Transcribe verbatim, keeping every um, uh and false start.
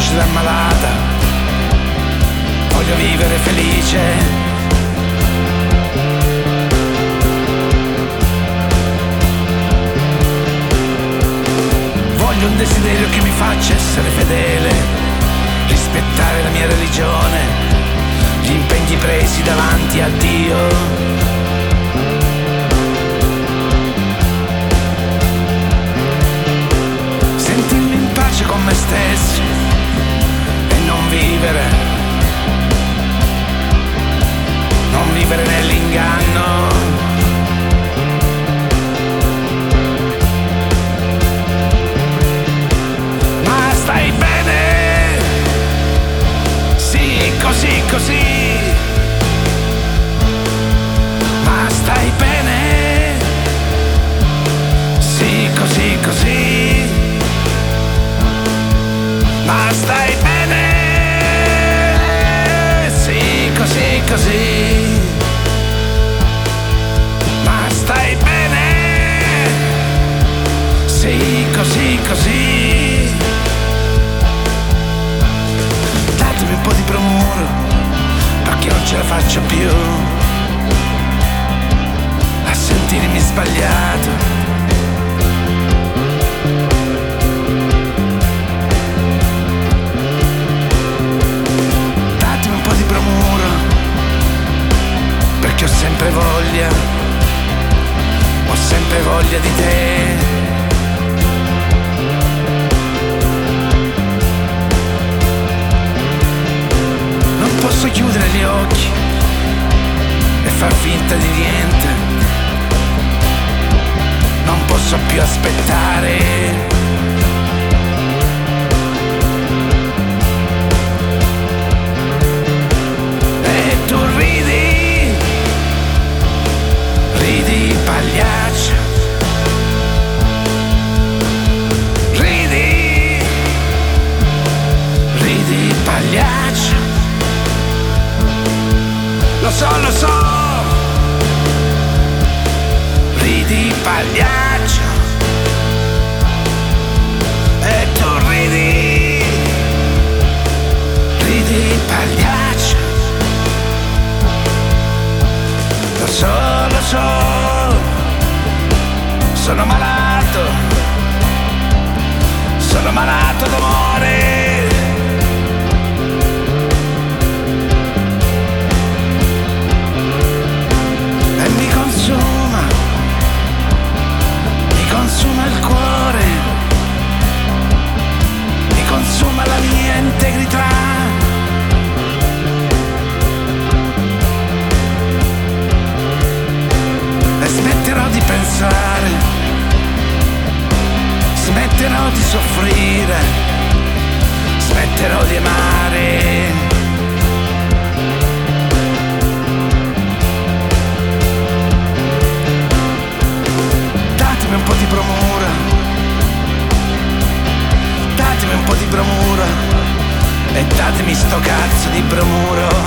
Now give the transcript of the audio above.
viscida e malata, voglio vivere felice. Voglio un desiderio che mi faccia essere fedele, rispettare la mia religione, gli impegni presi davanti a Dio. Sentirmi in pace con me stesso e non vivere, non vivere nell'inganno. Ma stai bene? Sì, così, così. Ma stai bene? Sì, così, così. Ma stai bene? Sì, così, così. Ma stai bene? Sì, così, così. Datemi un po' di promuro, perché non ce la faccio più a sentirmi sbagliato. Perché ho sempre voglia, ho sempre voglia di te. Non posso chiudere gli occhi e far finta di niente, non posso più aspettare. Ridi pagliaccio, ridi, ridi pagliaccio. Lo so, lo so, ridi pagliaccio. E tu ridi, ridi pagliaccio. Lo so, lo so, sono malato, sono malato d'amore. E mi consuma, mi consuma il cuore, mi consuma la mia integrità. Smetterò di pensare, smetterò di soffrire, smetterò di amare. Datemi un po' di promura, datemi un po' di promura e datemi sto cazzo di bromuro.